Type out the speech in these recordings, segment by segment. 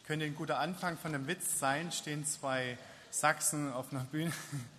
Könnte ein guter Anfang von einem Witz sein, stehen zwei Sachsen auf einer Bühne.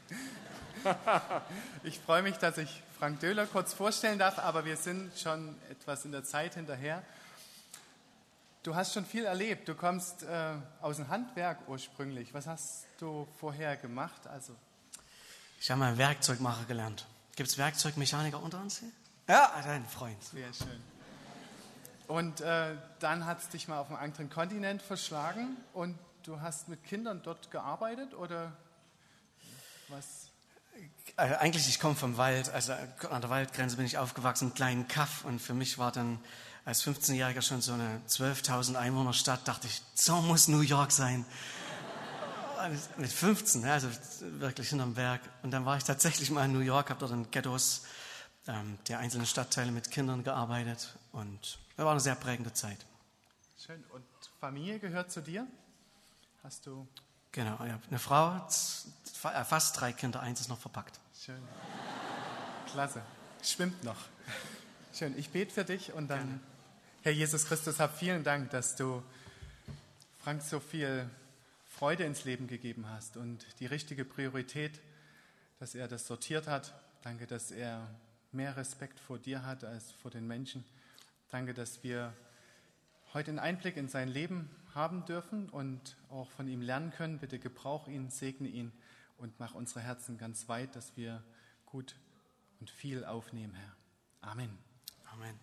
Ich freue mich, dass ich Frank Döhler kurz vorstellen darf, aber wir sind schon etwas in der Zeit hinterher. Du hast schon viel erlebt, du kommst aus dem Handwerk ursprünglich. Was hast du vorher gemacht? Ich habe mal Werkzeugmacher gelernt. Gibt es Werkzeugmechaniker unter uns hier? Ja, dein Freund. Sehr schön. Und dann hat es dich mal auf einen anderen Kontinent verschlagen und du hast mit Kindern dort gearbeitet oder was? Eigentlich, ich komme vom Wald, also an der Waldgrenze bin ich aufgewachsen, im kleinen Kaff, und für mich war dann als 15-Jähriger schon so eine 12.000 Einwohnerstadt, dachte ich, so muss New York sein. Mit 15, also wirklich hinterm Berg. Und dann war ich tatsächlich mal in New York, habe dort in Ghettos der einzelnen Stadtteile mit Kindern gearbeitet und das war eine sehr prägende Zeit. Schön. Und Familie gehört zu dir? Hast du? Genau, ich habe eine Frau, fast 3 Kinder, 1 ist noch verpackt. Schön. Klasse. Schwimmt noch. Schön. Ich bete für dich und dann, gerne. Herr Jesus Christus, hab vielen Dank, dass du Frank so viel Freude ins Leben gegeben hast und die richtige Priorität, dass er das sortiert hat. Danke, dass er mehr Respekt vor dir hat als vor den Menschen. Danke, dass wir heute einen Einblick in sein Leben haben dürfen und auch von ihm lernen können. Bitte gebrauch ihn, segne ihn und mach unsere Herzen ganz weit, dass wir gut und viel aufnehmen, Herr. Amen. Amen.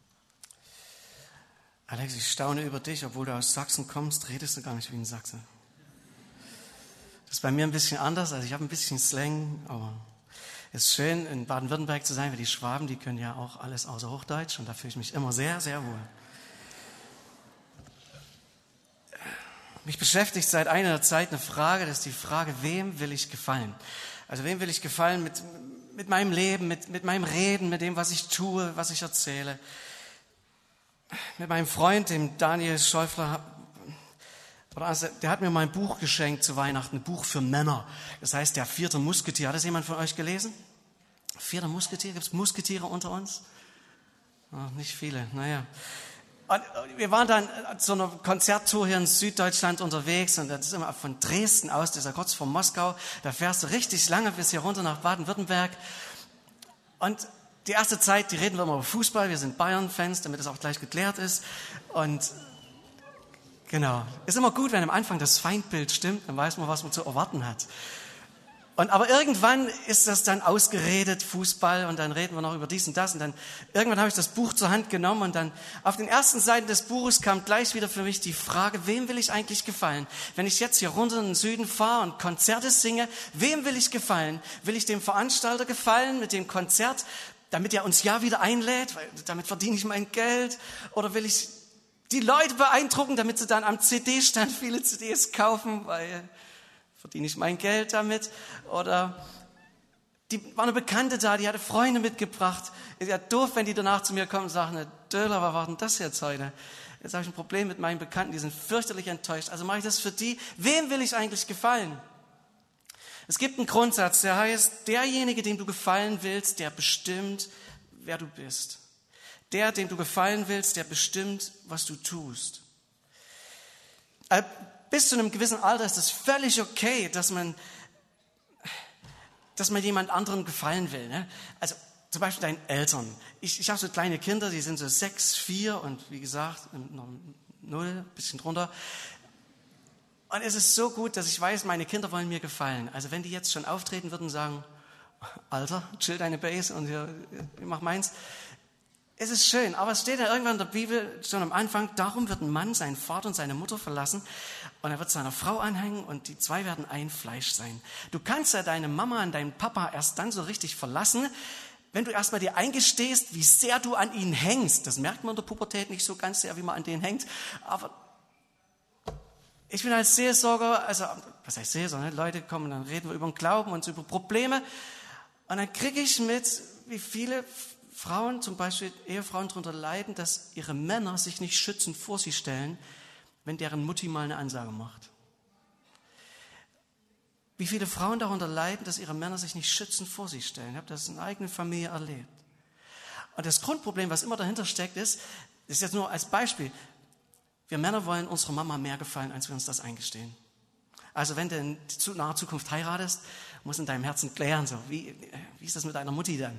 Alex, ich staune über dich, obwohl du aus Sachsen kommst, redest du gar nicht wie ein Sachse. Das ist bei mir ein bisschen anders, also ich habe ein bisschen Slang, aber es ist schön, in Baden-Württemberg zu sein, weil die Schwaben, die können ja auch alles außer Hochdeutsch und da fühle ich mich immer sehr, sehr wohl. Mich beschäftigt seit einiger Zeit eine Frage, das ist die Frage, wem will ich gefallen? Also wem will ich gefallen mit meinem Leben, mit meinem Reden, mit dem, was ich tue, was ich erzähle. Mit meinem Freund, dem Daniel Schäufler, der hat mir mal ein Buch geschenkt zu Weihnachten, ein Buch für Männer. Das heißt, der 4. Musketier. Hat das jemand von euch gelesen? 4. Musketier? Gibt es Musketiere unter uns? Ach, nicht viele, naja. Und wir waren dann zu einer Konzerttour hier in Süddeutschland unterwegs und das ist immer von Dresden aus, das ist ja kurz vor Moskau. Da fährst du richtig lange bis hier runter nach Baden-Württemberg. Und die erste Zeit, die reden wir immer über Fußball. Wir sind Bayern-Fans, damit das auch gleich geklärt ist. Und genau, ist immer gut, wenn am Anfang das Feindbild stimmt, dann weiß man, was man zu erwarten hat. Aber irgendwann ist das dann ausgeredet, Fußball, und dann reden wir noch über dies und das. Und dann irgendwann habe ich das Buch zur Hand genommen und dann auf den ersten Seiten des Buches kam gleich wieder für mich die Frage, wem will ich eigentlich gefallen? Wenn ich jetzt hier runter in den Süden fahre und Konzerte singe, wem will ich gefallen? Will ich dem Veranstalter gefallen mit dem Konzert, damit er uns ja wieder einlädt, weil damit verdiene ich mein Geld? Oder will ich die Leute beeindrucken, damit sie dann am CD-Stand viele CDs kaufen, weil verdiene ich mein Geld damit? Oder war eine Bekannte da, die hatte Freunde mitgebracht. Ist ja doof, wenn die danach zu mir kommen und sagen, Döhler, was war denn das jetzt heute? Jetzt habe ich ein Problem mit meinen Bekannten, die sind fürchterlich enttäuscht. Also mache ich das für die. Wem will ich eigentlich gefallen? Es gibt einen Grundsatz, der heißt, derjenige, dem du gefallen willst, der bestimmt, wer du bist. Der, dem du gefallen willst, der bestimmt, was du tust. Bis zu einem gewissen Alter ist es völlig okay, dass man jemand anderem gefallen will. Ne? Also zum Beispiel deinen Eltern. Ich habe so kleine Kinder, die sind so 6, 4 und wie gesagt, noch 0, ein bisschen drunter. Und es ist so gut, dass ich weiß, meine Kinder wollen mir gefallen. Also wenn die jetzt schon auftreten würden und sagen, Alter, chill deine Bass und ich mach meins. Es ist schön, aber es steht ja irgendwann in der Bibel schon am Anfang, darum wird ein Mann seinen Vater und seine Mutter verlassen und er wird seiner Frau anhängen und die 2 werden ein Fleisch sein. Du kannst ja deine Mama und deinen Papa erst dann so richtig verlassen, wenn du erstmal dir eingestehst, wie sehr du an ihnen hängst. Das merkt man in der Pubertät nicht so ganz sehr, wie man an denen hängt, aber ich bin als Seelsorger, also was heißt Seelsorger, Leute kommen, dann reden wir über den Glauben und über Probleme und dann kriege ich mit, wie viele Frauen, zum Beispiel Ehefrauen, darunter leiden, dass ihre Männer sich nicht schützend vor sie stellen, wenn deren Mutti mal eine Ansage macht. Wie viele Frauen darunter leiden, dass ihre Männer sich nicht schützend vor sie stellen. Ich habe das in einer eigenen Familie erlebt. Und das Grundproblem, was immer dahinter steckt, ist jetzt nur als Beispiel, Wir Männer wollen unserer Mama mehr gefallen, als wir uns das eingestehen. Also wenn du in naher Zukunft heiratest, musst du in deinem Herzen klären, so, wie ist das mit deiner Mutti dann?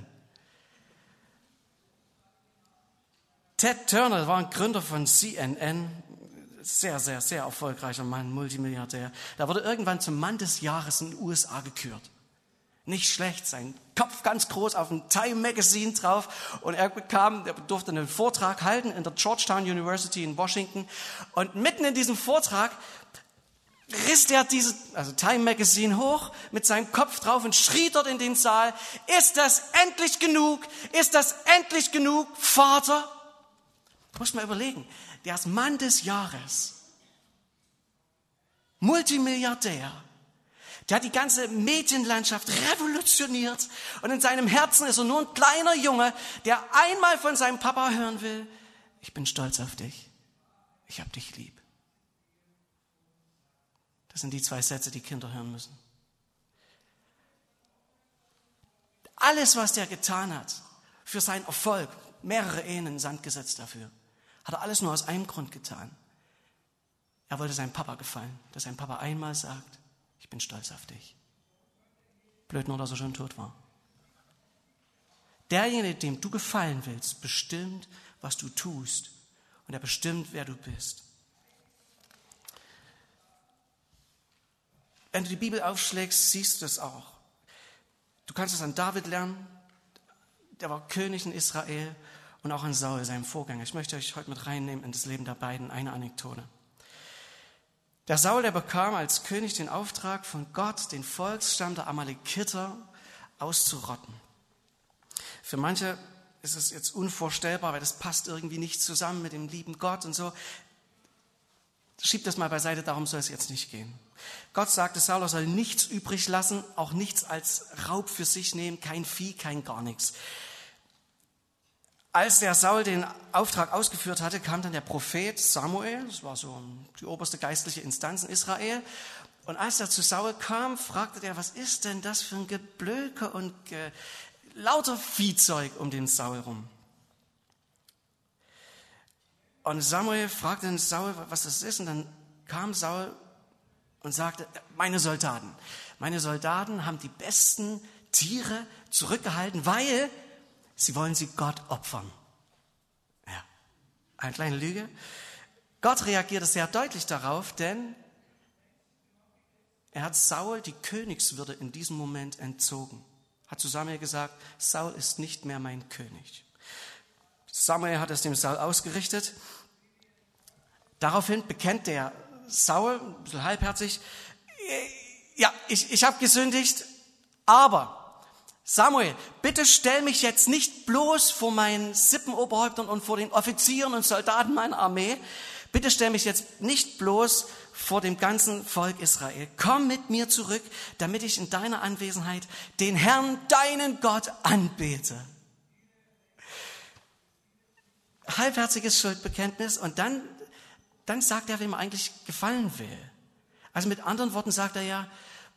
Ted Turner war ein Gründer von CNN, sehr, sehr, sehr erfolgreicher Mann, Multimilliardär. Da wurde irgendwann zum Mann des Jahres in den USA gekürt. Nicht schlecht, sein Kopf ganz groß auf dem Time Magazine drauf und er durfte einen Vortrag halten in der Georgetown University in Washington und mitten in diesem Vortrag riss er Time Magazine hoch mit seinem Kopf drauf und schrie dort in den Saal, ist das endlich genug? Ist das endlich genug, Vater? Muss mal überlegen, der ist Mann des Jahres, Multimilliardär, der hat die ganze Medienlandschaft revolutioniert und in seinem Herzen ist er nur ein kleiner Junge, der einmal von seinem Papa hören will, ich bin stolz auf dich, ich hab dich lieb. Das sind die 2 Sätze, die Kinder hören müssen. Alles, was der getan hat für seinen Erfolg, mehrere Ehen in den Sand gesetzt dafür, hat er alles nur aus einem Grund getan. Er wollte seinem Papa gefallen, dass sein Papa einmal sagt, ich bin stolz auf dich. Blöd nur, dass er schon tot war. Derjenige, dem du gefallen willst, bestimmt, was du tust. Und er bestimmt, wer du bist. Wenn du die Bibel aufschlägst, siehst du das auch. Du kannst es an David lernen. Der war König in Israel und auch an Saul, seinem Vorgänger. Ich möchte euch heute mit reinnehmen in das Leben der beiden, eine Anekdote. Der Saul, der bekam als König den Auftrag von Gott, den Volksstamm der Amalekiter auszurotten. Für manche ist es jetzt unvorstellbar, weil das passt irgendwie nicht zusammen mit dem lieben Gott und so. Schieb das mal beiseite, darum soll es jetzt nicht gehen. Gott sagte, Saul, er soll nichts übrig lassen, auch nichts als Raub für sich nehmen, kein Vieh, kein gar nichts. Als der Saul den Auftrag ausgeführt hatte, kam dann der Prophet Samuel, das war so die oberste geistliche Instanz in Israel. Und als er zu Saul kam, fragte er, was ist denn das für ein Geblöke und lauter Viehzeug um den Saul rum? Und Samuel fragte den Saul, was das ist. Und dann kam Saul und sagte, meine Soldaten haben die besten Tiere zurückgehalten, weil sie wollen sie Gott opfern. Ja, eine kleine Lüge. Gott reagierte sehr deutlich darauf, denn er hat Saul die Königswürde in diesem Moment entzogen. Hat zu Samuel gesagt, Saul ist nicht mehr mein König. Samuel hat es dem Saul ausgerichtet. Daraufhin bekennt der Saul, ein bisschen halbherzig, ja, ich habe gesündigt, aber Samuel, bitte stell mich jetzt nicht bloß vor meinen Sippenoberhäuptern und vor den Offizieren und Soldaten meiner Armee, bitte stell mich jetzt nicht bloß vor dem ganzen Volk Israel. Komm mit mir zurück, damit ich in deiner Anwesenheit den Herrn, deinen Gott, anbete. Halbherziges Schuldbekenntnis und dann sagt er, wem er eigentlich gefallen will. Also mit anderen Worten sagt er ja,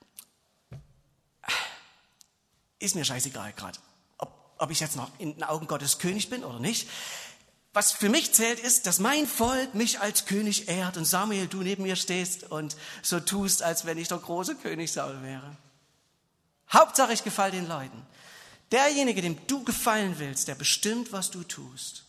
ist mir scheißegal gerade, ob ich jetzt noch in den Augen Gottes König bin oder nicht. Was für mich zählt, ist, dass mein Volk mich als König ehrt und Samuel, du neben mir stehst und so tust, als wenn ich der große König Saul wäre. Hauptsache, ich gefalle den Leuten. Derjenige, dem du gefallen willst, der bestimmt, was du tust.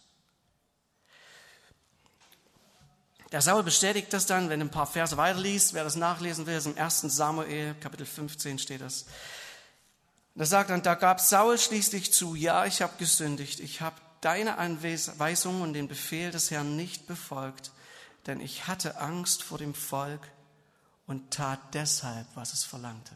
Der Saul bestätigt das dann, wenn du ein paar Verse weiterliest, wer das nachlesen will, ist im 1. Samuel, Kapitel 15 steht das. Da sagt dann, da gab Saul schließlich zu, ja, ich habe gesündigt, ich habe deine Anweisungen und den Befehl des Herrn nicht befolgt, denn ich hatte Angst vor dem Volk und tat deshalb, was es verlangte.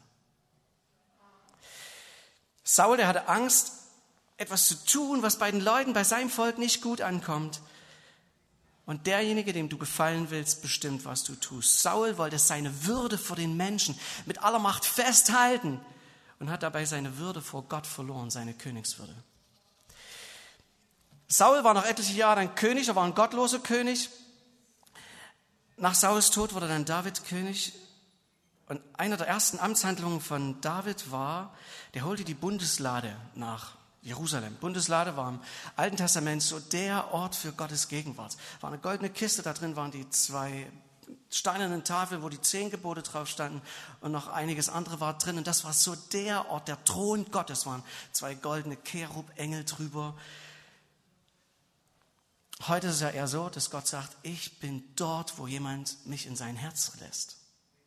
Saul, der hatte Angst, etwas zu tun, was bei den Leuten, bei seinem Volk nicht gut ankommt. Und derjenige, dem du gefallen willst, bestimmt, was du tust. Saul wollte seine Würde vor den Menschen mit aller Macht festhalten und hat dabei seine Würde vor Gott verloren, seine Königswürde. Saul war noch etliche Jahre dann König, er war ein gottloser König. Nach Sauls Tod wurde dann David König. Und eine der ersten Amtshandlungen von David war, der holte die Bundeslade nach Jerusalem. Bundeslade war im Alten Testament so der Ort für Gottes Gegenwart. War eine goldene Kiste, da drin waren die 2 steinernen Tafeln, wo die 10 Gebote drauf standen und noch einiges andere war drin. Und das war so der Ort, der Thron Gottes, waren 2 goldene Cherub-Engel drüber. Heute ist es ja eher so, dass Gott sagt, ich bin dort, wo jemand mich in sein Herz lässt.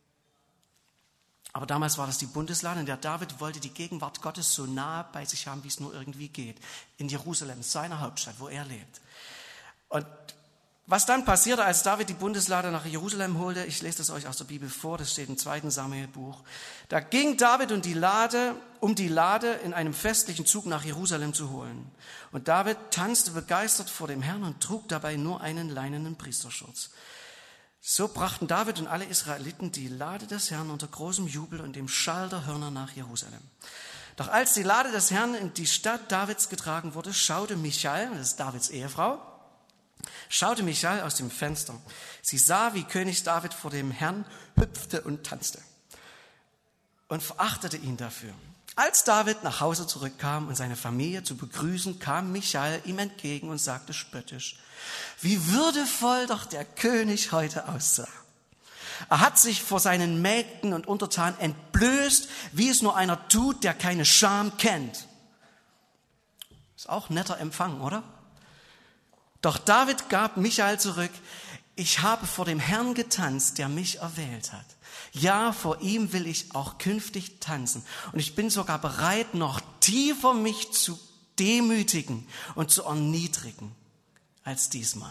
Aber damals war das die Bundeslade, in der David wollte die Gegenwart Gottes so nah bei sich haben, wie es nur irgendwie geht. In Jerusalem, seiner Hauptstadt, wo er lebt. Und was dann passierte, als David die Bundeslade nach Jerusalem holte, ich lese das euch aus der Bibel vor, das steht im 2. Samuelbuch. Da ging David um die Lade in einem festlichen Zug nach Jerusalem zu holen. Und David tanzte begeistert vor dem Herrn und trug dabei nur einen leinenen Priesterschurz. So brachten David und alle Israeliten die Lade des Herrn unter großem Jubel und dem Schall der Hörner nach Jerusalem. Doch als die Lade des Herrn in die Stadt Davids getragen wurde, schaute Michal, das ist Davids Ehefrau, aus dem Fenster. Sie sah, wie König David vor dem Herrn hüpfte und tanzte und verachtete ihn dafür. Als David nach Hause zurückkam und seine Familie zu begrüßen, kam Michal ihm entgegen und sagte spöttisch, wie würdevoll doch der König heute aussah. Er hat sich vor seinen Mägden und Untertanen entblößt, wie es nur einer tut, der keine Scham kennt. Ist auch ein netter Empfang, oder? Doch David gab Michal zurück, ich habe vor dem Herrn getanzt, der mich erwählt hat. Ja, vor ihm will ich auch künftig tanzen. Und ich bin sogar bereit, noch tiefer mich zu demütigen und zu erniedrigen als diesmal.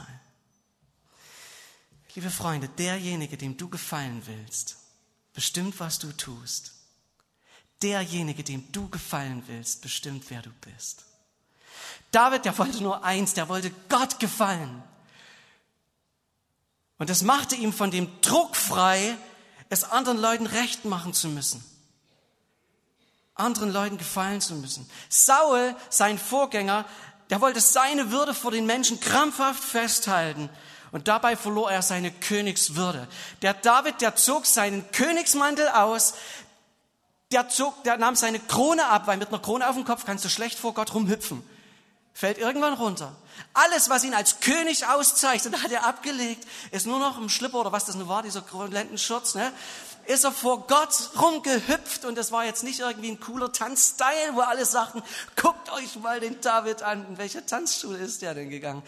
Liebe Freunde, derjenige, dem du gefallen willst, bestimmt, was du tust. Derjenige, dem du gefallen willst, bestimmt, wer du bist. David, der wollte nur eins, der wollte Gott gefallen. Und das machte ihm von dem Druck frei, es anderen Leuten recht machen zu müssen. Anderen Leuten gefallen zu müssen. Saul, sein Vorgänger, der wollte seine Würde vor den Menschen krampfhaft festhalten. Und dabei verlor er seine Königswürde. Der David, der zog seinen Königsmantel aus, der nahm seine Krone ab, weil mit einer Krone auf dem Kopf kannst du schlecht vor Gott rumhüpfen. Fällt irgendwann runter. Alles, was ihn als König auszeichnet, hat er abgelegt. Ist nur noch im Schlipper oder was das nun war, dieser Lendenschurz, ne? Ist er vor Gott rumgehüpft und das war jetzt nicht irgendwie ein cooler Tanzstyle, wo alle sagten, guckt euch mal den David an. In welche Tanzschule ist der denn gegangen?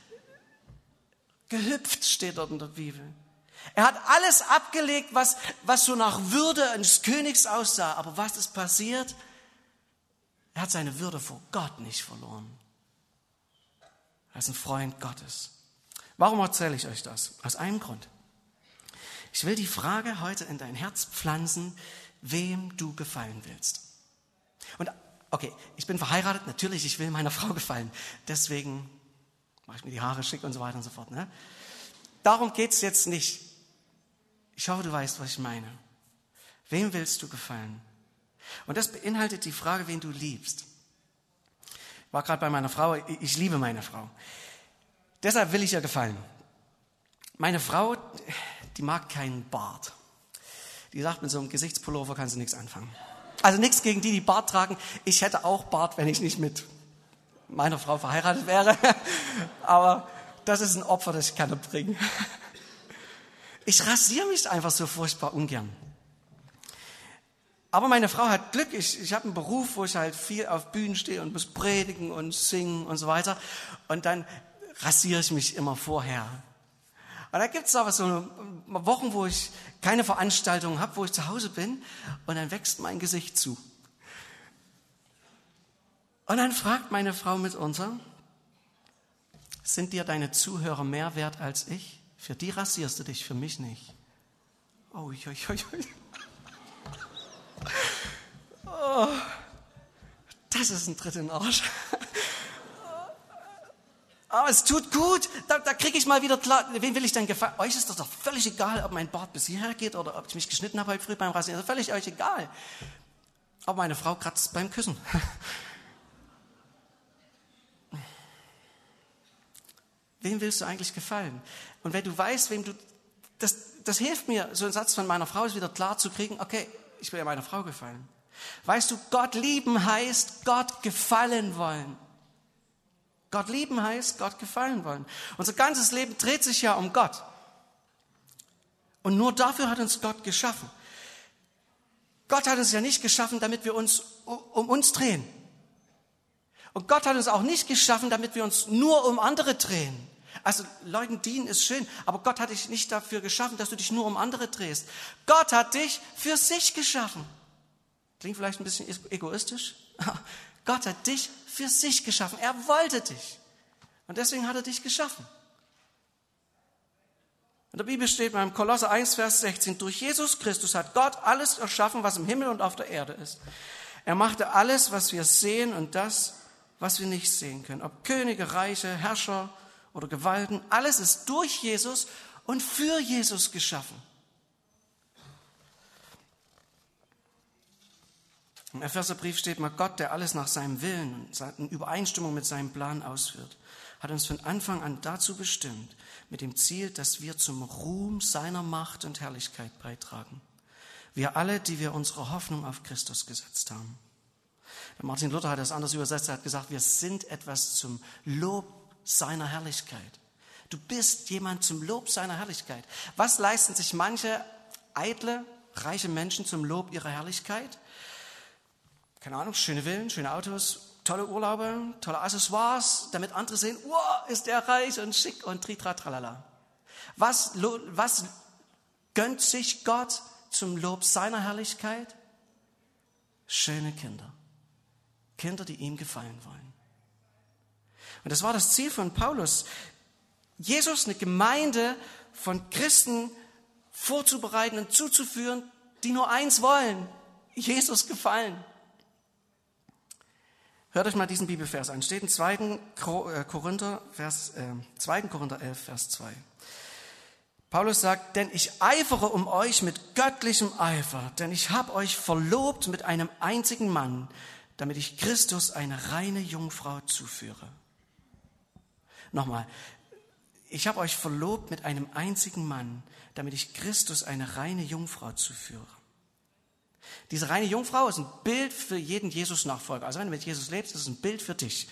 Gehüpft steht dort in der Bibel. Er hat alles abgelegt, was so nach Würde eines Königs aussah. Aber was ist passiert? Er hat seine Würde vor Gott nicht verloren. Er ist ein Freund Gottes. Warum erzähle ich euch das? Aus einem Grund. Ich will die Frage heute in dein Herz pflanzen, wem du gefallen willst. Und okay, ich bin verheiratet, natürlich, ich will meiner Frau gefallen. Deswegen mache ich mir die Haare schick und so weiter und so fort. Ne? Darum geht es jetzt nicht. Ich hoffe, du weißt, was ich meine. Wem willst du gefallen? Und das beinhaltet die Frage, wen du liebst. Ich war gerade bei meiner Frau, ich liebe meine Frau. Deshalb will ich ihr gefallen. Meine Frau, die mag keinen Bart. Die sagt, mit so einem Gesichtspullover kannst du nichts anfangen. Also nichts gegen die Bart tragen. Ich hätte auch Bart, wenn ich nicht mit meiner Frau verheiratet wäre. Aber das ist ein Opfer, das ich kann erbringen. Ich rasiere mich einfach so furchtbar ungern. Aber meine Frau hat Glück. Ich habe einen Beruf, wo ich halt viel auf Bühnen stehe und muss predigen und singen und so weiter. Und dann rasiere ich mich immer vorher. Und da gibt es aber so Wochen, wo ich keine Veranstaltungen habe, wo ich zu Hause bin. Und dann wächst mein Gesicht zu. Und dann fragt meine Frau mitunter, sind dir deine Zuhörer mehr wert als ich? Für die rasierst du dich, für mich nicht. Oh. Oh, das ist ein Tritt in den Arsch. Aber es tut gut, da kriege ich mal wieder klar, wen will ich denn gefallen? Euch ist das doch völlig egal, ob mein Bart bis hierher geht oder ob ich mich geschnitten habe heute früh beim Rasieren. Das ist völlig euch egal. Aber meine Frau kratzt beim Küssen. Wem willst du eigentlich gefallen? Und wenn du weißt, wem du, das hilft mir, so ein Satz von meiner Frau ist wieder klar zu kriegen, okay, ich will ja meiner Frau gefallen. Weißt du, Gott lieben heißt Gott gefallen wollen. Gott lieben heißt Gott gefallen wollen. Unser ganzes Leben dreht sich ja um Gott. Und nur dafür hat uns Gott geschaffen. Gott hat uns ja nicht geschaffen, damit wir uns um uns drehen. Und Gott hat uns auch nicht geschaffen, damit wir uns nur um andere drehen. Also Leuten dienen ist schön, aber Gott hat dich nicht dafür geschaffen, dass du dich nur um andere drehst. Gott hat dich für sich geschaffen. Klingt vielleicht ein bisschen egoistisch. Gott hat dich für sich geschaffen. Er wollte dich. Und deswegen hat er dich geschaffen. In der Bibel steht beim Kolosser 1, Vers 16, durch Jesus Christus hat Gott alles erschaffen, was im Himmel und auf der Erde ist. Er machte alles, was wir sehen und das, was wir nicht sehen können. Ob Könige, Reiche, Herrscher oder Gewalten, alles ist durch Jesus und für Jesus geschaffen. Im Epheserbrief steht mal, Gott, der alles nach seinem Willen und in Übereinstimmung mit seinem Plan ausführt, hat uns von Anfang an dazu bestimmt, mit dem Ziel, dass wir zum Ruhm seiner Macht und Herrlichkeit beitragen. Wir alle, die wir unsere Hoffnung auf Christus gesetzt haben. Der Martin Luther hat das anders übersetzt, er hat gesagt, wir sind etwas zum Lob seiner Herrlichkeit. Du bist jemand zum Lob seiner Herrlichkeit. Was leisten sich manche eitle, reiche Menschen zum Lob ihrer Herrlichkeit? Keine Ahnung, schöne Villen, schöne Autos, tolle Urlaube, tolle Accessoires, damit andere sehen, wow, ist der reich und schick und tritra tralala. Was gönnt sich Gott zum Lob seiner Herrlichkeit? Schöne Kinder. Kinder, die ihm gefallen wollen. Und das war das Ziel von Paulus, Jesus eine Gemeinde von Christen vorzubereiten und zuzuführen, die nur eins wollen, Jesus gefallen. Hört euch mal diesen Bibelvers an. Steht in 2. Korinther 11, Vers 2. Paulus sagt, denn ich eifere um euch mit göttlichem Eifer, denn ich habe euch verlobt mit einem einzigen Mann, damit ich Christus eine reine Jungfrau zuführe. Nochmal, ich habe euch verlobt mit einem einzigen Mann, damit ich Christus eine reine Jungfrau zuführe. Diese reine Jungfrau ist ein Bild für jeden Jesus-Nachfolger. Also wenn du mit Jesus lebst, ist es ein Bild für dich.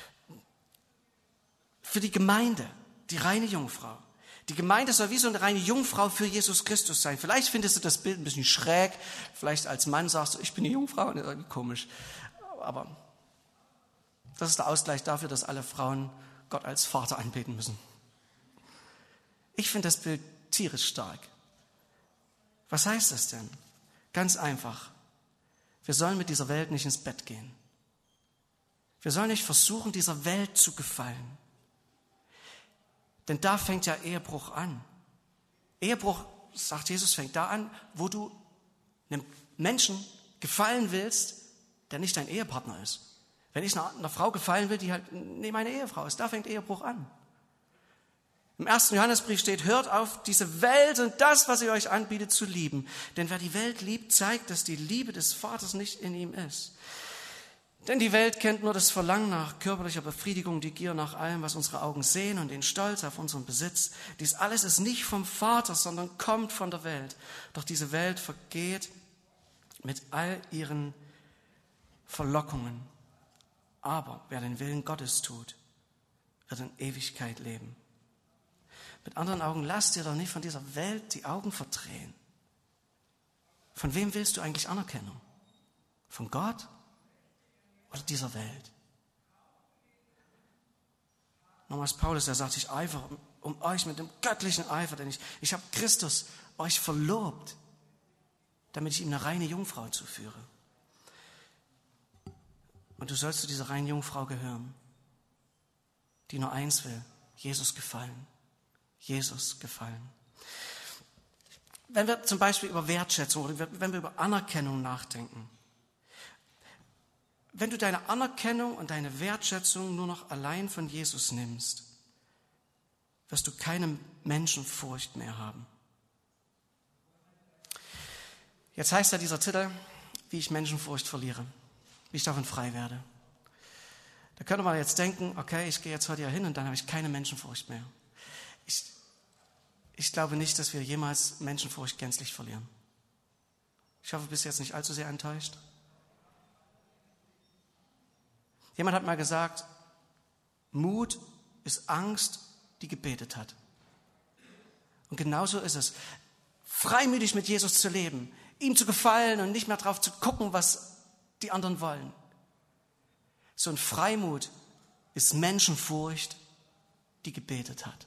Für die Gemeinde, die reine Jungfrau. Die Gemeinde soll wie so eine reine Jungfrau für Jesus Christus sein. Vielleicht findest du das Bild ein bisschen schräg. Vielleicht als Mann sagst du, ich bin eine Jungfrau. Und das ist irgendwie komisch. Aber das ist der Ausgleich dafür, dass alle Frauen Gott als Vater anbeten müssen. Ich finde das Bild tierisch stark. Was heißt das denn? Ganz einfach. Wir sollen mit dieser Welt nicht ins Bett gehen. Wir sollen nicht versuchen, dieser Welt zu gefallen. Denn da fängt ja Ehebruch an. Ehebruch, sagt Jesus, fängt da an, wo du einem Menschen gefallen willst, der nicht dein Ehepartner ist. Wenn ich einer Frau gefallen will, die halt meine Ehefrau ist, da fängt Ehebruch an. Im 1. Johannesbrief steht, hört auf, diese Welt und das, was sie euch anbietet, zu lieben. Denn wer die Welt liebt, zeigt, dass die Liebe des Vaters nicht in ihm ist. Denn die Welt kennt nur das Verlangen nach körperlicher Befriedigung, die Gier nach allem, was unsere Augen sehen und den Stolz auf unseren Besitz. Dies alles ist nicht vom Vater, sondern kommt von der Welt. Doch diese Welt vergeht mit all ihren Verlockungen. Aber wer den Willen Gottes tut, wird in Ewigkeit leben. Mit anderen Augen, lass dir doch nicht von dieser Welt die Augen verdrehen. Von wem willst du eigentlich Anerkennung? Von Gott oder dieser Welt? Nochmals Paulus, der sagt, ich eifere um euch mit dem göttlichen Eifer, denn ich habe Christus euch verlobt, damit ich ihm eine reine Jungfrau zuführe. Und du sollst zu dieser reinen Jungfrau gehören, die nur eins will, Jesus gefallen. Jesus gefallen. Wenn wir zum Beispiel über Wertschätzung oder wenn wir über Anerkennung nachdenken, wenn du deine Anerkennung und deine Wertschätzung nur noch allein von Jesus nimmst, wirst du keine Menschenfurcht mehr haben. Jetzt heißt ja dieser Titel, wie ich Menschenfurcht verliere, wie ich davon frei werde. Da könnte man jetzt denken, okay, ich gehe jetzt heute hier hin und dann habe ich keine Menschenfurcht mehr. Ich glaube nicht, dass wir jemals Menschenfurcht gänzlich verlieren. Ich hoffe, du bist jetzt nicht allzu sehr enttäuscht. Jemand hat mal gesagt, Mut ist Angst, die gebetet hat. Und genauso ist es. Freimütig mit Jesus zu leben, ihm zu gefallen und nicht mehr drauf zu gucken, was die anderen wollen. So ein Freimut ist Menschenfurcht, die gebetet hat.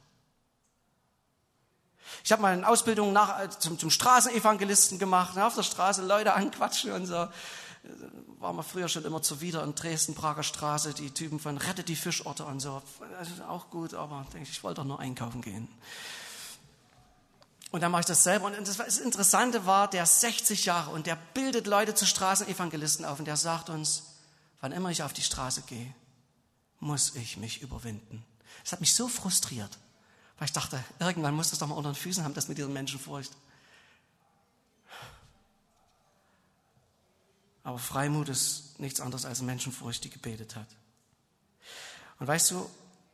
Ich habe mal eine Ausbildung zum Straßenevangelisten gemacht, auf der Straße Leute anquatschen und so. War mir früher schon immer zuwider in Dresden, Prager Straße, die Typen von Rettet die Fischorte und so. Also auch gut, aber denke ich wollte doch nur einkaufen gehen. Und dann mache ich das selber. Und das Interessante war, der ist 60 Jahre und der bildet Leute zu Straßenevangelisten auf. Und der sagt uns, wann immer ich auf die Straße gehe, muss ich mich überwinden. Das hat mich so frustriert, weil ich dachte, irgendwann muss das doch mal unter den Füßen haben, das mit dieser Menschenfurcht. Aber Freimut ist nichts anderes als Menschenfurcht, die gebetet hat. Und weißt du,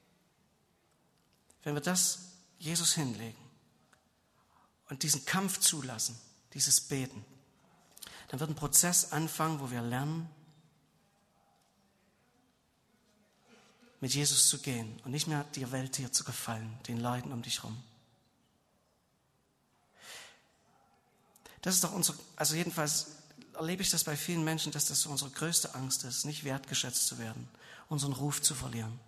wenn wir das Jesus hinlegen und diesen Kampf zulassen, dieses Beten, dann wird ein Prozess anfangen, wo wir lernen, mit Jesus zu gehen und nicht mehr der Welt hier zu gefallen, den Leuten um dich herum. Das ist doch also jedenfalls erlebe ich das bei vielen Menschen, dass das so unsere größte Angst ist, nicht wertgeschätzt zu werden, unseren Ruf zu verlieren.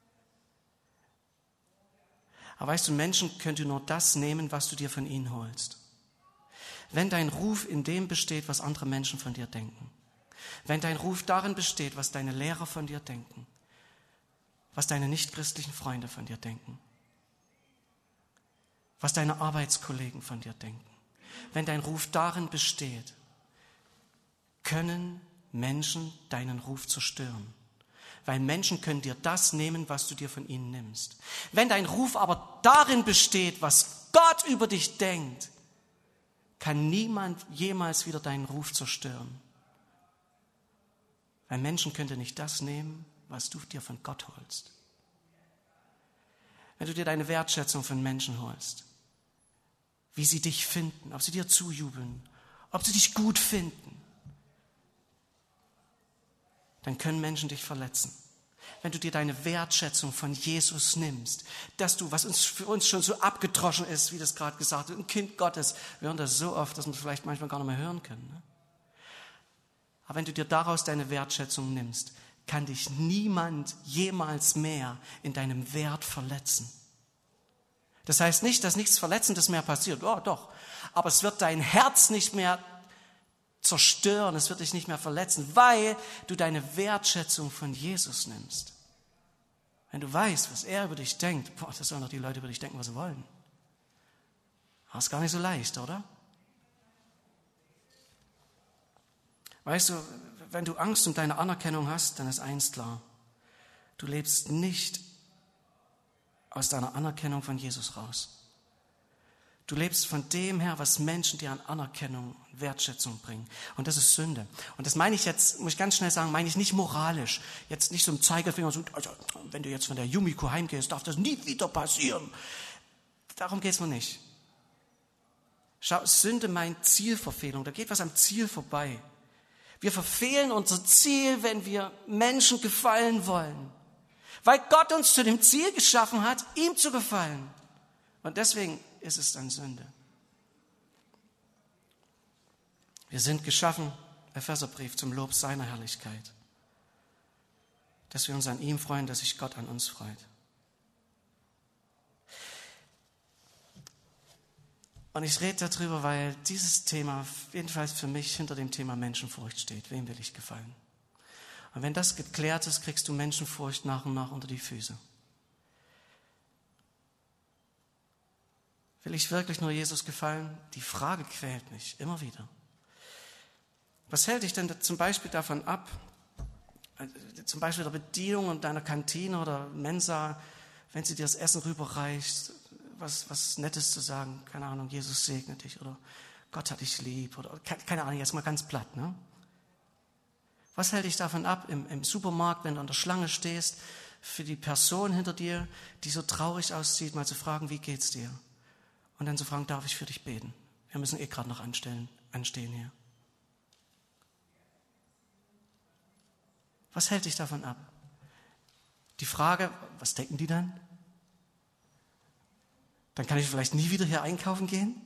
Aber weißt du, Menschen können dir nur das nehmen, was du dir von ihnen holst. Wenn dein Ruf in dem besteht, was andere Menschen von dir denken, wenn dein Ruf darin besteht, was deine Lehrer von dir denken, was deine nichtchristlichen Freunde von dir denken, was deine Arbeitskollegen von dir denken, wenn dein Ruf darin besteht, können Menschen deinen Ruf zerstören. Weil Menschen können dir das nehmen, was du dir von ihnen nimmst. Wenn dein Ruf aber darin besteht, was Gott über dich denkt, kann niemand jemals wieder deinen Ruf zerstören. Weil Menschen können dir nicht das nehmen, was du dir von Gott holst. Wenn du dir deine Wertschätzung von Menschen holst, wie sie dich finden, ob sie dir zujubeln, ob sie dich gut finden, dann können Menschen dich verletzen. Wenn du dir deine Wertschätzung von Jesus nimmst, dass du, was für uns schon so abgedroschen ist, wie das gerade gesagt wird, ein Kind Gottes, wir hören das so oft, dass wir es vielleicht manchmal gar nicht mehr hören können. Ne? Aber wenn du dir daraus deine Wertschätzung nimmst, kann dich niemand jemals mehr in deinem Wert verletzen. Das heißt nicht, dass nichts Verletzendes mehr passiert. Oh, doch. Aber es wird dein Herz nicht mehr zerstören, es wird dich nicht mehr verletzen, weil du deine Wertschätzung von Jesus nimmst. Wenn du weißt, was er über dich denkt, das sollen doch die Leute über dich denken, was sie wollen. Das ist gar nicht so leicht, oder? Weißt du, wenn du Angst um deine Anerkennung hast, dann ist eins klar. Du lebst nicht aus deiner Anerkennung von Jesus raus. Du lebst von dem her, was Menschen dir an Anerkennung und Wertschätzung bringen. Und das ist Sünde. Und das meine ich jetzt, muss ich ganz schnell sagen, meine ich nicht moralisch. Jetzt nicht so im Zeigefinger, so, also, wenn du jetzt von der Yumiko heimgehst, darf das nie wieder passieren. Darum geht es mir nicht. Schau, Sünde meint Zielverfehlung. Da geht was am Ziel vorbei. Wir verfehlen unser Ziel, wenn wir Menschen gefallen wollen. Weil Gott uns zu dem Ziel geschaffen hat, ihm zu gefallen. Und deswegen ist es dann Sünde. Wir sind geschaffen, Epheserbrief, zum Lob seiner Herrlichkeit. Dass wir uns an ihm freuen, dass sich Gott an uns freut. Und ich rede darüber, weil dieses Thema, jedenfalls für mich, hinter dem Thema Menschenfurcht steht. Wem will ich gefallen? Und wenn das geklärt ist, kriegst du Menschenfurcht nach und nach unter die Füße. Will ich wirklich nur Jesus gefallen? Die Frage quält mich immer wieder. Was hält dich denn zum Beispiel davon ab, zum Beispiel der Bedienung in deiner Kantine oder Mensa, wenn sie dir das Essen rüberreicht, was Nettes zu sagen, keine Ahnung, Jesus segne dich oder Gott hat dich lieb oder keine Ahnung, jetzt mal ganz platt, ne? Was hält dich davon ab, im Supermarkt, wenn du an der Schlange stehst, für die Person hinter dir, die so traurig aussieht, mal zu fragen, wie geht's dir? Und dann zu fragen, darf ich für dich beten? Wir müssen gerade noch anstehen hier. Was hält dich davon ab? Die Frage, was denken die dann? Dann kann ich vielleicht nie wieder hier einkaufen gehen?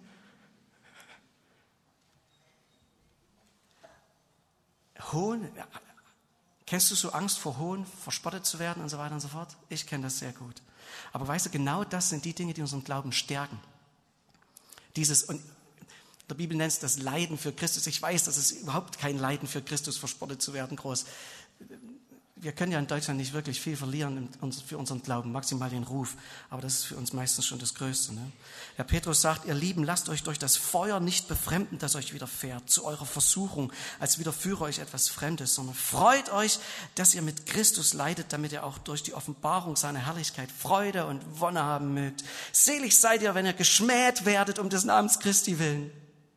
Hohn, kennst du so Angst vor Hohn, verspottet zu werden und so weiter und so fort? Ich kenne das sehr gut. Aber weißt du, genau das sind die Dinge, die unseren Glauben stärken. Und in der Bibel nennt es das Leiden für Christus. Ich weiß, das ist überhaupt kein Leiden für Christus, verspottet zu werden, groß. Wir können ja in Deutschland nicht wirklich viel verlieren für unseren Glauben, maximal den Ruf. Aber das ist für uns meistens schon das Größte. Ne? Der Petrus sagt, ihr Lieben, lasst euch durch das Feuer nicht befremden, das euch widerfährt, zu eurer Versuchung, als widerführe euch etwas Fremdes, sondern freut euch, dass ihr mit Christus leidet, damit ihr auch durch die Offenbarung seiner Herrlichkeit Freude und Wonne haben mögt. Selig seid ihr, wenn ihr geschmäht werdet um des Namens Christi willen.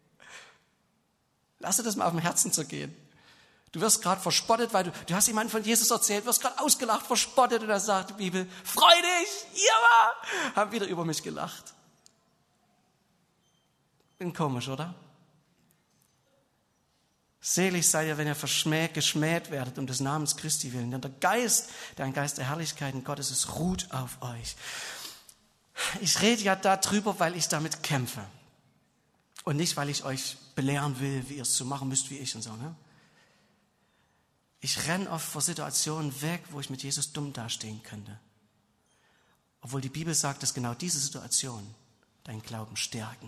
Lass dir das mal auf dem Herzen zergehen. Du wirst gerade verspottet, weil du hast jemandem von Jesus erzählt, wirst gerade ausgelacht, verspottet und dann sagt die Bibel, freu dich, ihr haben wieder über mich gelacht. Bin komisch, oder? Selig seid ihr, wenn ihr geschmäht werdet um des Namens Christi willen, denn der Geist, der ein Geist der Herrlichkeiten Gottes ist, ruht auf euch. Ich rede ja darüber, weil ich damit kämpfe und nicht, weil ich euch belehren will, wie ihr es so machen müsst wie ich und so, ne? Ich renne oft vor Situationen weg, wo ich mit Jesus dumm dastehen könnte. Obwohl die Bibel sagt, dass genau diese Situationen deinen Glauben stärken.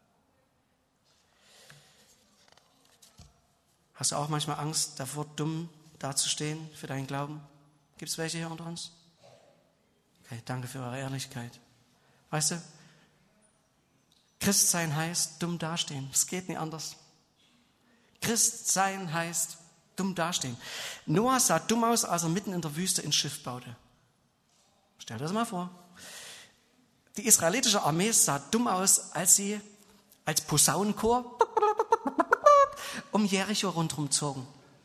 Hast du auch manchmal Angst davor, dumm dazustehen für deinen Glauben? Gibt es welche hier unter uns? Okay, danke für eure Ehrlichkeit. Weißt du, Christsein heißt dumm dastehen. Es geht nicht anders. Christsein heißt dumm dastehen. Noah sah dumm aus, als er mitten in der Wüste ein Schiff baute. Stell dir das mal vor. Die israelitische Armee sah dumm aus, als sie als Posaunenchor um Jericho rundherum zogen.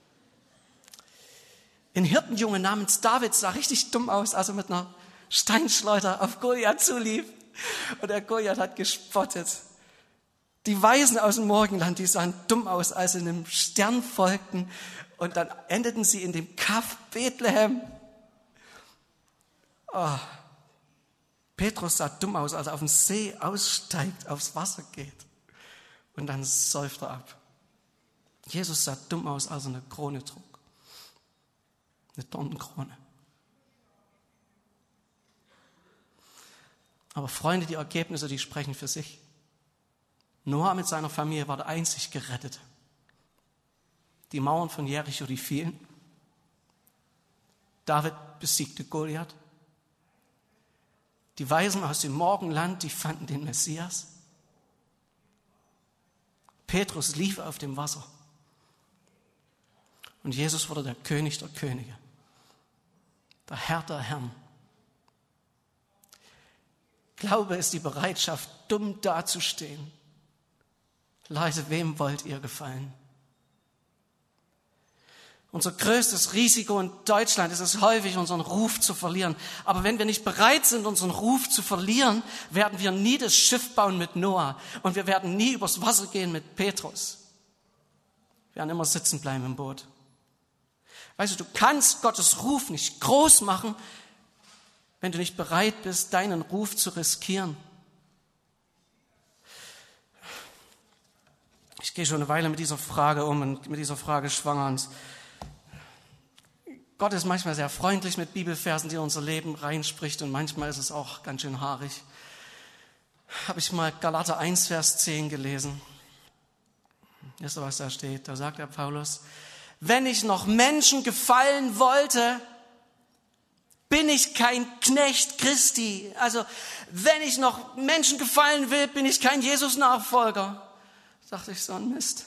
Ein Hirtenjunge namens David sah richtig dumm aus, als er mit einer Steinschleuder auf Goliath zulief. Und der Goliath hat gespottet. Die Weisen aus dem Morgenland, die sahen dumm aus, als sie einem Stern folgten. Und dann endeten sie in dem Kaff Bethlehem. Oh. Petrus sah dumm aus, als er auf den See aussteigt, aufs Wasser geht. Und dann säuft er ab. Jesus sah dumm aus, als er eine Krone trug. Eine Dornenkrone. Aber Freunde, die Ergebnisse, die sprechen für sich. Noah mit seiner Familie war der einzig Gerettete. Die Mauern von Jericho, die fielen. David besiegte Goliath. Die Weisen aus dem Morgenland, die fanden den Messias. Petrus lief auf dem Wasser. Und Jesus wurde der König der Könige. Der Herr der Herren. Glaube ist die Bereitschaft, dumm dazustehen. Leute, wem wollt ihr gefallen? Unser größtes Risiko in Deutschland ist es häufig, unseren Ruf zu verlieren. Aber wenn wir nicht bereit sind, unseren Ruf zu verlieren, werden wir nie das Schiff bauen mit Noah. Und wir werden nie übers Wasser gehen mit Petrus. Wir werden immer sitzen bleiben im Boot. Weißt du kannst Gottes Ruf nicht groß machen, wenn du nicht bereit bist, deinen Ruf zu riskieren. Ich gehe schon eine Weile mit dieser Frage um und mit dieser Frage schwanger. Und Gott ist manchmal sehr freundlich mit Bibelversen, die in unser Leben reinspricht, und manchmal ist es auch ganz schön haarig. Habe ich mal Galater 1, Vers 10 gelesen. Wisst ihr, was da steht? Da sagt der Paulus, wenn ich noch Menschen gefallen wollte, bin ich kein Knecht Christi. Also, wenn ich noch Menschen gefallen will, bin ich kein Jesus-Nachfolger. Dachte ich, so ein Mist.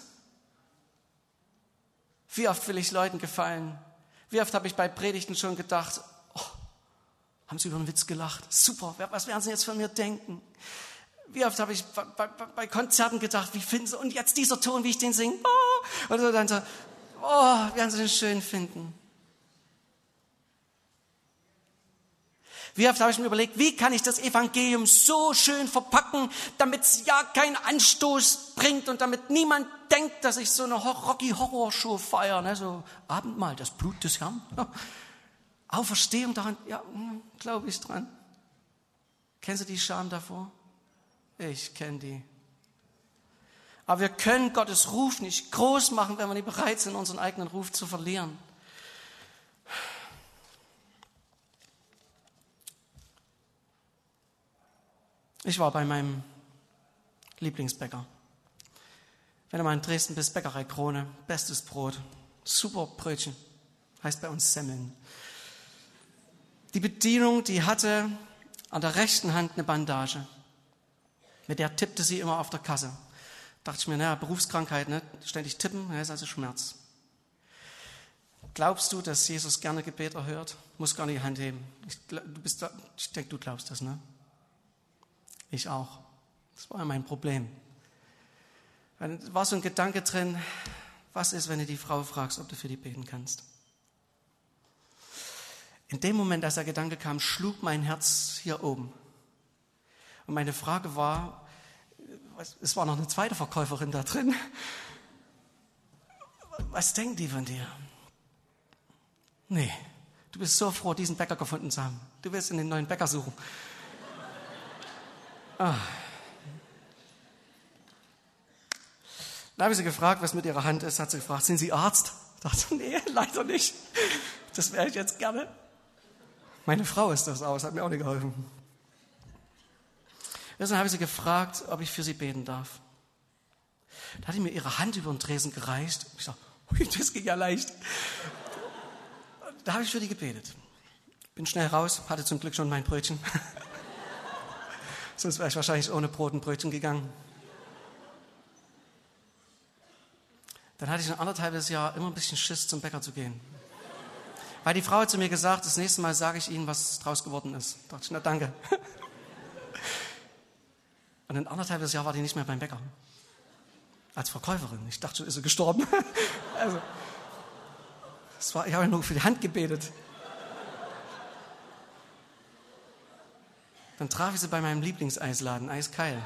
Wie oft will ich Leuten gefallen? Wie oft habe ich bei Predigten schon gedacht, oh, haben sie über einen Witz gelacht? Super, was werden sie jetzt von mir denken? Wie oft habe ich bei Konzerten gedacht, wie finden sie, und jetzt dieser Ton, wie ich den singe? Oh, und dann so, oh, werden sie den schön finden? Wie oft habe ich mir überlegt, wie kann ich das Evangelium so schön verpacken, damit es ja keinen Anstoß bringt und damit niemand denkt, dass ich so eine Rocky-Horror-Show feiere, ne? So Abendmahl, das Blut des Herrn. Auferstehung daran, ja, glaube ich dran. Kennst du die Scham davor? Ich kenne die. Aber wir können Gottes Ruf nicht groß machen, wenn wir nicht bereit sind, unseren eigenen Ruf zu verlieren. Ich war bei meinem Lieblingsbäcker. Wenn du mal in Dresden bist, Bäckerei Krone, bestes Brot, super Brötchen, heißt bei uns Semmeln. Die Bedienung, die hatte an der rechten Hand eine Bandage. Mit der tippte sie immer auf der Kasse. Dachte ich mir, naja, Berufskrankheit, ne? Ständig tippen, das ist also Schmerz. Glaubst du, dass Jesus gerne Gebet erhört? Muss gar nicht die Hand heben. Ich denke, du glaubst das, ne? Ich auch. Das war ja mein Problem. Da war so ein Gedanke drin, was ist, wenn du die Frau fragst, ob du für die beten kannst? In dem Moment, als der Gedanke kam, schlug mein Herz hier oben. Und meine Frage war, es war noch eine zweite Verkäuferin da drin. Was denken die von dir? Nee, du bist so froh, diesen Bäcker gefunden zu haben. Du willst in den neuen Bäcker suchen. Ah. Dann habe ich sie gefragt, was mit ihrer Hand ist. Hat sie gefragt, sind Sie Arzt? Ich dachte, nee, leider nicht. Das wäre ich jetzt gerne. Meine Frau ist das aus, hat mir auch nicht geholfen. Dann habe ich sie gefragt, ob ich für sie beten darf. Da hat sie mir ihre Hand über den Tresen gereicht. Ich dachte, das ging ja leicht. Da habe ich für die gebetet. Bin schnell raus, hatte zum Glück schon mein Brötchen. Sonst wäre ich wahrscheinlich ohne Brot und Brötchen gegangen. Dann hatte ich ein anderthalbes Jahr immer ein bisschen Schiss, zum Bäcker zu gehen. Weil die Frau hat zu mir gesagt, das nächste Mal sage ich Ihnen, was draus geworden ist. Da dachte ich, na danke. Und ein anderthalbes Jahr war die nicht mehr beim Bäcker. Als Verkäuferin. Ich dachte schon, ist sie gestorben. Also, ich habe ja nur für die Hand gebetet. Dann traf ich sie bei meinem Lieblingseisladen, Eiskeil.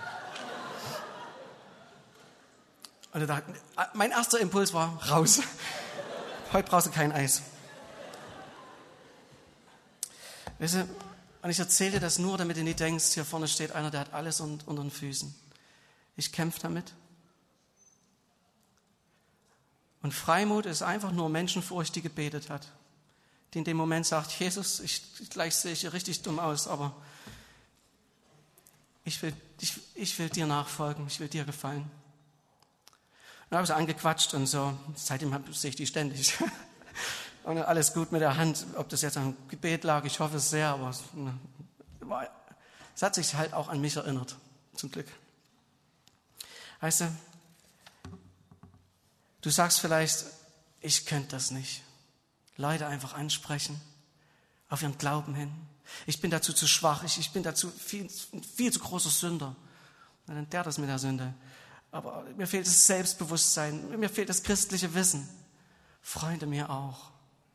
Und mein erster Impuls war, raus. Heute brauchst du kein Eis. Weißt du, und ich erzähle dir das nur, damit du nicht denkst, hier vorne steht einer, der hat alles unter den Füßen. Ich kämpfe damit. Und Freimut ist einfach nur Menschenfurcht, die gebetet hat. Die in dem Moment sagt, Jesus, gleich sehe ich hier richtig dumm aus, aber ich will dir nachfolgen, ich will dir gefallen. Und habe sie angequatscht und so. Seitdem sehe ich die ständig. Und alles gut mit der Hand. Ob das jetzt am Gebet lag, ich hoffe es sehr, aber es hat sich halt auch an mich erinnert. Zum Glück. Weißt du, du sagst vielleicht, ich könnte das nicht. Leute einfach ansprechen, auf ihren Glauben hin. Ich bin dazu zu schwach, ich bin dazu viel zu großer Sünder. Und dann der das mit der Sünde. Aber mir fehlt das Selbstbewusstsein, mir fehlt das christliche Wissen. Freunde, mir auch.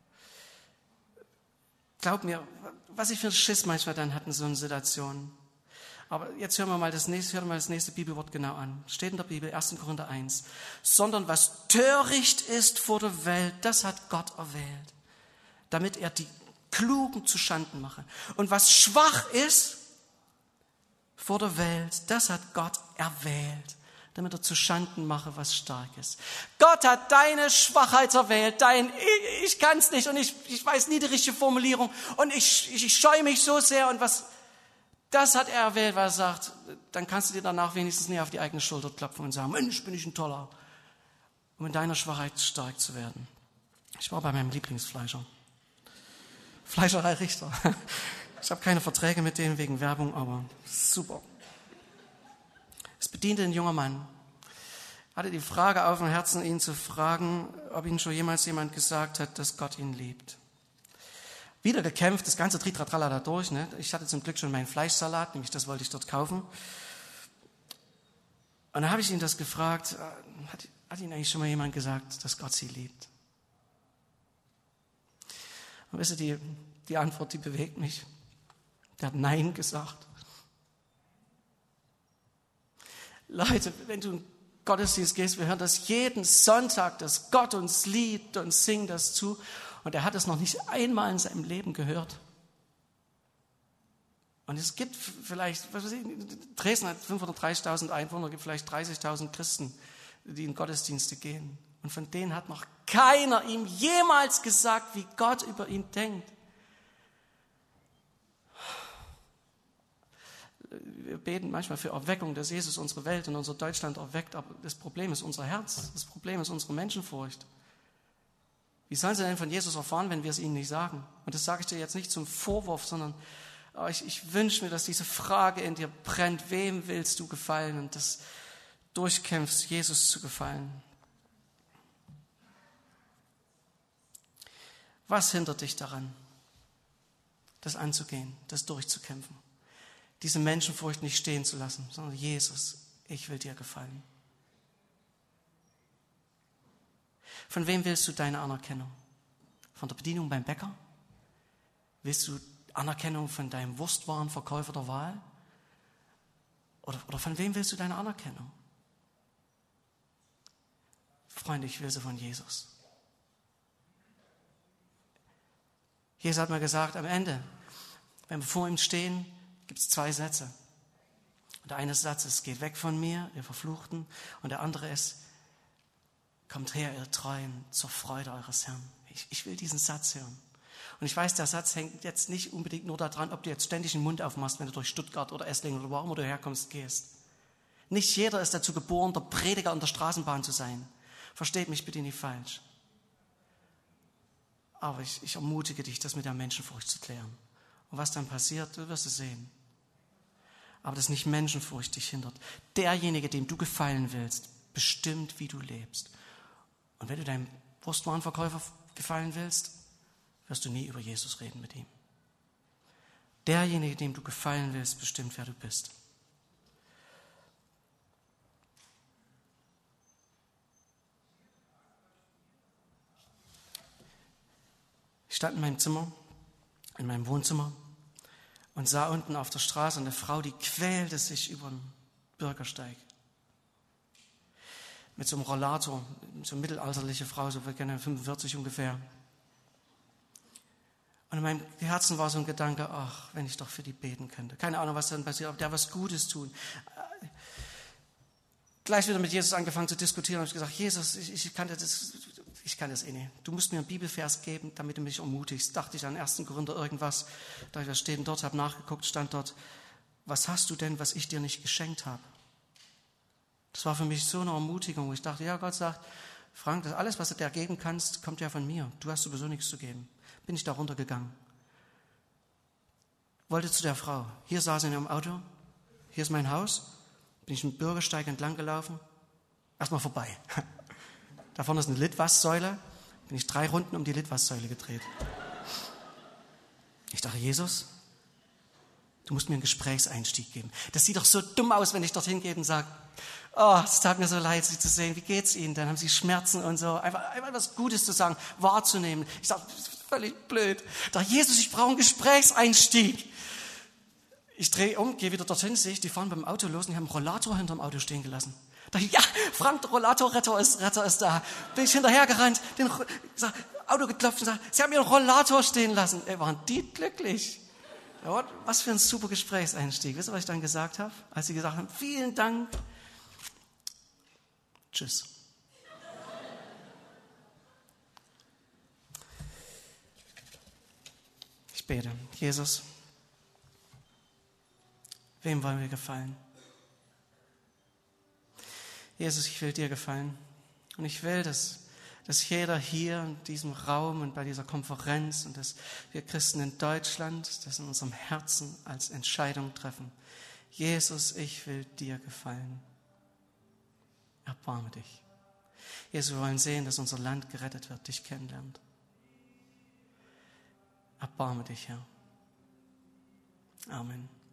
Glaub mir, was ich für einen Schiss manchmal dann hatte in so einer Situation. Aber jetzt hören wir mal das nächste Bibelwort genau an. Steht in der Bibel, 1. Korinther 1. Sondern was töricht ist vor der Welt, das hat Gott erwählt, damit er die Klugen zuschanden mache. Und was schwach ist vor der Welt, das hat Gott erwählt, damit er zuschanden mache, was stark ist. Gott hat deine Schwachheit erwählt, ich kann es nicht und ich weiß nie die richtige Formulierung und ich scheue mich so sehr und das hat er erwählt, weil er sagt, dann kannst du dir danach wenigstens nicht auf die eigene Schulter klopfen und sagen, Mensch, bin ich ein Toller, um in deiner Schwachheit stark zu werden. Ich war bei meinem Lieblingsfleischer. Fleischerei Richter. Ich habe keine Verträge mit denen wegen Werbung, aber super. Es bediente ein junger Mann. Hatte die Frage auf dem Herzen, ihn zu fragen, ob ihm schon jemals jemand gesagt hat, dass Gott ihn liebt. Wieder gekämpft, das ganze Tritratralla da durch. Ne? Ich hatte zum Glück schon meinen Fleischsalat, nämlich das wollte ich dort kaufen. Und dann habe ich ihn das gefragt, hat Ihnen eigentlich schon mal jemand gesagt, dass Gott Sie liebt? Und wisst ihr, die Antwort, die bewegt mich. Der hat Nein gesagt. Leute, wenn du in den Gottesdienst gehst, wir hören das jeden Sonntag, dass Gott uns liebt und singen das zu. Und er hat es noch nicht einmal in seinem Leben gehört. Und es gibt vielleicht, was weiß ich, Dresden hat 530.000 Einwohner, gibt vielleicht 30.000 Christen, die in Gottesdienste gehen. Und von denen hat noch keiner ihm jemals gesagt, wie Gott über ihn denkt. Wir beten manchmal für Erweckung, dass Jesus unsere Welt und unser Deutschland erweckt, aber das Problem ist unser Herz, das Problem ist unsere Menschenfurcht. Wie sollen sie denn von Jesus erfahren, wenn wir es ihnen nicht sagen? Und das sage ich dir jetzt nicht zum Vorwurf, sondern ich wünsche mir, dass diese Frage in dir brennt, wem willst du gefallen? Und das durchkämpfst, Jesus zu gefallen. Was hindert dich daran, das anzugehen, das durchzukämpfen? Diese Menschenfurcht nicht stehen zu lassen, sondern Jesus, ich will dir gefallen. Von wem willst du deine Anerkennung? Von der Bedienung beim Bäcker? Willst du Anerkennung von deinem Wurstwarenverkäufer der Wahl? Oder von wem willst du deine Anerkennung? Freunde, ich will sie von Jesus. Jesus hat mal gesagt, am Ende, wenn wir vor ihm stehen, gibt es 2 Sätze. Und der eine Satz ist, geht weg von mir, ihr Verfluchten. Und der andere ist, kommt her, ihr Treuen, zur Freude eures Herrn. Ich will diesen Satz hören. Und ich weiß, der Satz hängt jetzt nicht unbedingt nur daran, ob du jetzt ständig den Mund aufmachst, wenn du durch Stuttgart oder Esslingen oder wo auch immer du herkommst, gehst. Nicht jeder ist dazu geboren, der Prediger an der Straßenbahn zu sein. Versteht mich bitte nicht falsch. Aber ich ermutige dich, das mit der Menschenfurcht zu klären. Und was dann passiert, du wirst es sehen. Aber dass nicht Menschenfurcht dich hindert. Derjenige, dem du gefallen willst, bestimmt, wie du lebst. Und wenn du deinem Wurstwarenverkäufer gefallen willst, wirst du nie über Jesus reden mit ihm. Derjenige, dem du gefallen willst, bestimmt, wer du bist. Ich stand in meinem Zimmer, in meinem Wohnzimmer und sah unten auf der Straße eine Frau, die quälte sich über den Bürgersteig. Mit so einem Rollator, so eine mittelalterliche Frau, so 45 ungefähr. Und in meinem Herzen war so ein Gedanke, ach, wenn ich doch für die beten könnte. Keine Ahnung, was dann passiert, aber der was Gutes tun. Gleich wieder mit Jesus angefangen zu diskutieren und ich gesagt, Jesus, ich kann das eh nicht. Du musst mir einen Bibelvers geben, damit du mich ermutigst. Dachte ich an 1. Korinther irgendwas, da was steht dort, habe nachgeguckt, stand dort, was hast du denn, was ich dir nicht geschenkt habe? Das war für mich so eine Ermutigung, wo ich dachte, ja, Gott sagt, Frank, das alles, was du dir geben kannst, kommt ja von mir. Du hast sowieso nichts zu geben. Bin ich da runtergegangen. Wollte zu der Frau. Hier saß sie in ihrem Auto. Hier ist mein Haus. Bin ich den Bürgersteig entlang gelaufen. Erstmal vorbei. Da vorne ist eine Litwas-Säule. Bin ich 3 Runden um die Litwas-Säule gedreht. Ich dachte, Jesus, du musst mir einen Gesprächseinstieg geben. Das sieht doch so dumm aus, wenn ich dorthin gehe und sage, oh, es tat mir so leid, Sie zu sehen. Wie geht's Ihnen? Dann haben Sie Schmerzen und so. Einfach was Gutes zu sagen, wahrzunehmen. Ich sage, völlig blöd. Da Jesus, ich brauche einen Gesprächseinstieg. Ich drehe um, gehe wieder dorthin, sehe ich, die fahren beim Auto los und die haben einen Rollator hinterm Auto stehen gelassen. Da dachte ich, ja, Frank, der Rollatorretter ist da. Bin ich hinterhergerannt, Auto geklopft und gesagt, Sie haben Ihren Rollator stehen lassen. Waren die glücklich. Ja, was für ein super Gesprächseinstieg. Wisst ihr, was ich dann gesagt habe? Als sie gesagt haben, vielen Dank. Tschüss. Ich bete. Jesus, wem wollen wir gefallen? Jesus, ich will dir gefallen. Und ich will, dass jeder hier in diesem Raum und bei dieser Konferenz und dass wir Christen in Deutschland das in unserem Herzen als Entscheidung treffen. Jesus, ich will dir gefallen. Erbarme dich. Jesus, wir wollen sehen, dass unser Land gerettet wird, dich kennenlernt. Erbarme dich, Herr. Amen.